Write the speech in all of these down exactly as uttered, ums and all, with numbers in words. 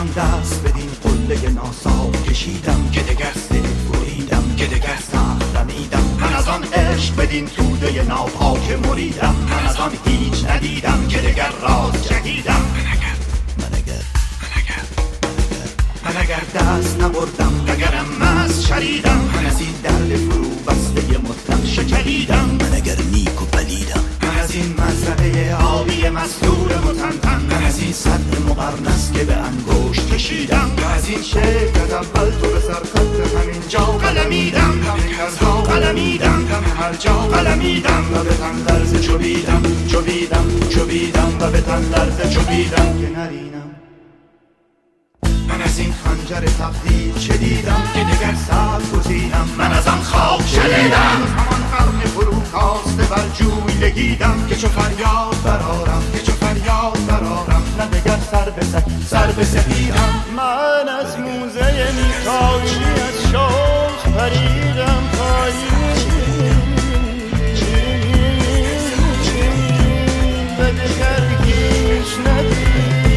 آن دست بدین قله ناصاف کشیدم که دگر سه بریدم که دگر سخت رمیدم. من از آن عشق بدین توده ناپاک مریدم. من از آن هیچ ندیدم که دگر راز جهیدم. من اگر دست نبردم اگرم مست شریدم. من از این درد فرو بسته مطلق شکلیدم. من اگر نیک و پلیدم. من از این مزرعه آبی مستور متنتن. من از این سد مقرنس که به انگشت کشیدم. من از این شعر که اول تو به سرخط همین جا قلمیدم. همین ازها قلمیدم. همین هر جا قلمیدم و به تن لرزه چوبیدم چوبیدم چوبیدم و به تن لرزه چوبیدم که نرینم. من از این خنجر تقدیر چه دیدم که دگر سر گزیدم. من از آن خواب شنیدم همان قرن فروکاسته بر جوی لگیدم که چو فریاد برارم که چو فریاد برارم نه دگر سر به سر سر به سپیدم. من از موزه میکایی از شوق پریدم پایین و دگر هیچ ندیدم.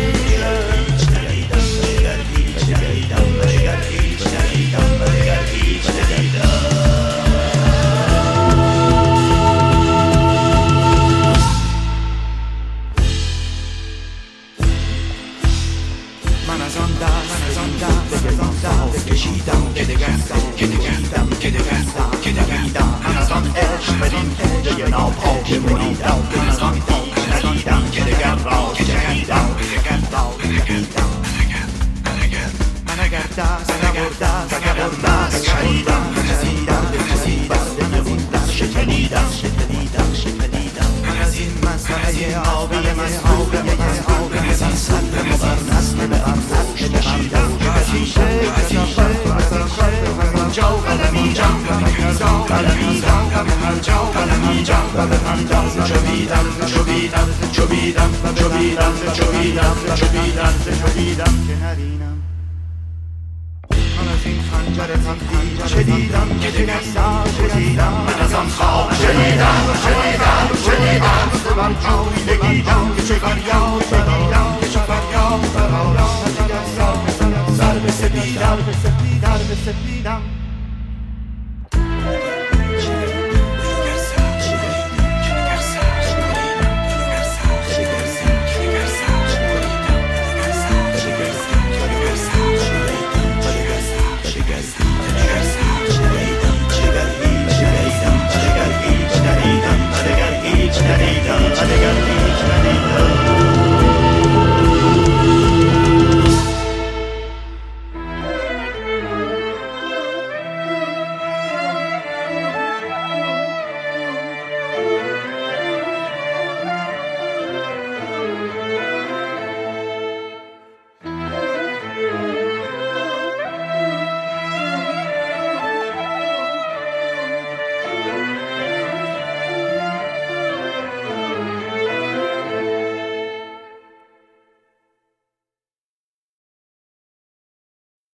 من از آن دست به ناصاف کشیدم که دگر که دگردم که دگر که دگردم. من از آن عشق بدین توده ناپاک مریدم. من از آن هیچ ندیدم که دگر راز جهیدم. من اگر دست نبردست اگر مست شریدم. من از این درد فرو بسته مطلق شکلیدم شکلیدم شکلیدم. من از این مزرعه آبی مستور متنتن. من از این سد مقرنس که به انگشت کشیدم. من از این شعر که اول تو به سرخط همین جا قلمیدم. همین ازها قلمیدم. همین هر جا قلمیدم و به تن لرزه چوبیدم چوبیدم چوبیدم چوبیدم چوبیدم چوبیدم چوبیدم که نرینم. من از این خنجر تقدیر چه دیدم که دگر سر گزیدم. من از آن خواب شنیدم شنیدم شنیدم بر جوی لگیدم که چه فریاد برارم که چه فریاد برارم